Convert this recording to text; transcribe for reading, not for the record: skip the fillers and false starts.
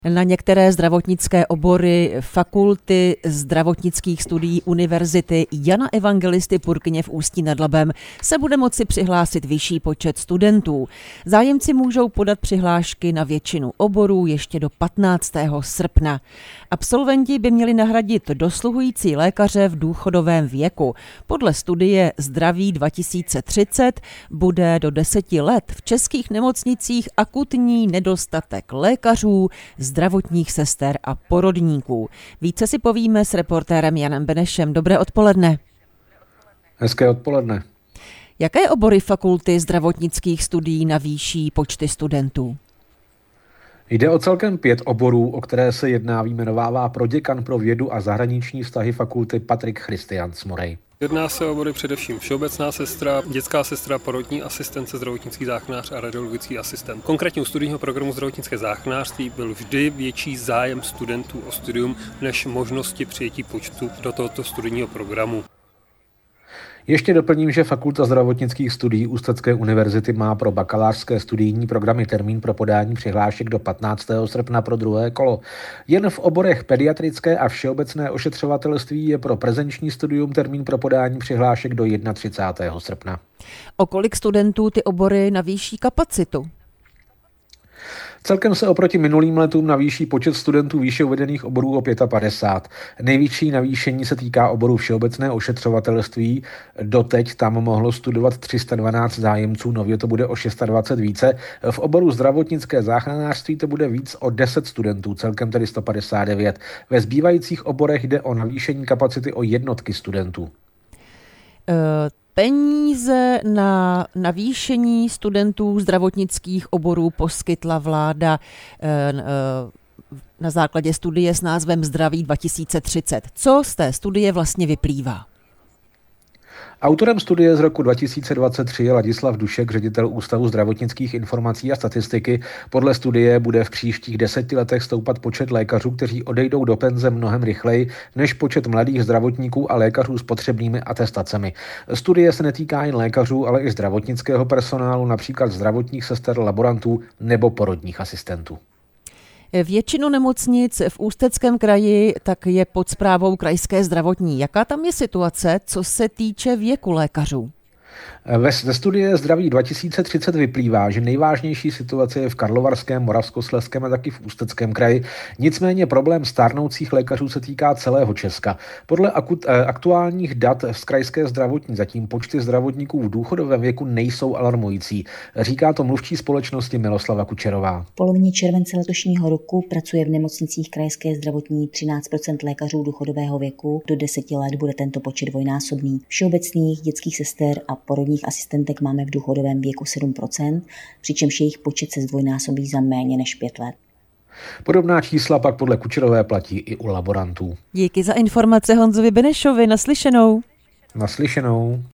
Na některé zdravotnické obory fakulty zdravotnických studií Univerzity Jana Evangelisty Purkyně v Ústí nad Labem se bude moci přihlásit vyšší počet studentů. Zájemci můžou podat přihlášky na většinu oborů ještě do 15. srpna. Absolventi by měli nahradit dosluhující lékaře v důchodovém věku. Podle studie Zdraví 2030 bude do 10 let v českých nemocnicích akutní nedostatek lékařů, zdravotních sester a porodníků. Více si povíme s reportérem Janem Benešem. Dobré odpoledne. Hezké odpoledne. Jaké obory fakulty zdravotnických studií navýší počty studentů? Jde o celkem 5 oborů, o které se jedná, vyjmenovává proděkan pro vědu a zahraniční vztahy fakulty Patrik Christiansmorej. Jedná se o obory především všeobecná sestra, dětská sestra, porodní asistence, zdravotnický záchranář a radiologický asistent. Konkrétně u studijního programu zdravotnické záchranářství byl vždy větší zájem studentů o studium než možnosti přijetí počtu do tohoto studijního programu. Ještě doplním, že Fakulta zdravotnických studií Ústecké univerzity má pro bakalářské studijní programy termín pro podání přihlášek do 15. srpna pro druhé kolo. Jen v oborech pediatrické a všeobecné ošetřovatelství je pro prezenční studium termín pro podání přihlášek do 31. srpna. O kolik studentů ty obory navýší kapacitu? Celkem se oproti minulým letům navýší počet studentů výše uvedených oborů o 55. Nejvyšší navýšení se týká oboru všeobecné ošetřovatelství. Doteď tam mohlo studovat 312 zájemců, nově to bude o 26 více. V oboru zdravotnické záchranářství to bude víc o 10 studentů, celkem tedy 159. Ve zbývajících oborech jde o navýšení kapacity o jednotky studentů. Peníze na navýšení studentů zdravotnických oborů poskytla vláda na základě studie s názvem Zdraví 2030. Co z té studie vlastně vyplývá? Autorem studie z roku 2023 je Ladislav Dušek, ředitel Ústavu zdravotnických informací a statistiky. Podle studie bude v příštích 10 letech stoupat počet lékařů, kteří odejdou do penze mnohem rychleji než počet mladých zdravotníků a lékařů s potřebnými atestacemi. Studie se netýká jen lékařů, ale i zdravotnického personálu, například zdravotních sester, laborantů nebo porodních asistentů. Většinu nemocnic v Ústeckém kraji tak je pod správou krajské zdravotní. Jaká tam je situace, co se týče věku lékařů? Ze studie Zdraví 2030 vyplývá, že nejvážnější situace je v Karlovarském, Moravskoslezském a taky v Ústeckém kraji. Nicméně problém stárnoucích lékařů se týká celého Česka. Podle aktuálních dat z krajské zdravotní zatím počty zdravotníků v důchodovém věku nejsou alarmující. Říká to mluvčí společnosti Miloslava Kučerová. V polovině července letošního roku pracuje v nemocnicích krajské zdravotní 13% lékařů důchodového věku. Do 10 let bude tento počet dvojnásobný. Všeobecných dětských sester a porodních asistentek máme v důchodovém věku 7%, přičemž jejich počet se zdvojnásobí za méně než 5 let. Podobná čísla pak podle Kučerové platí i u laborantů. Díky za informace Honzovi Benešovi. Naslyšenou. Naslyšenou.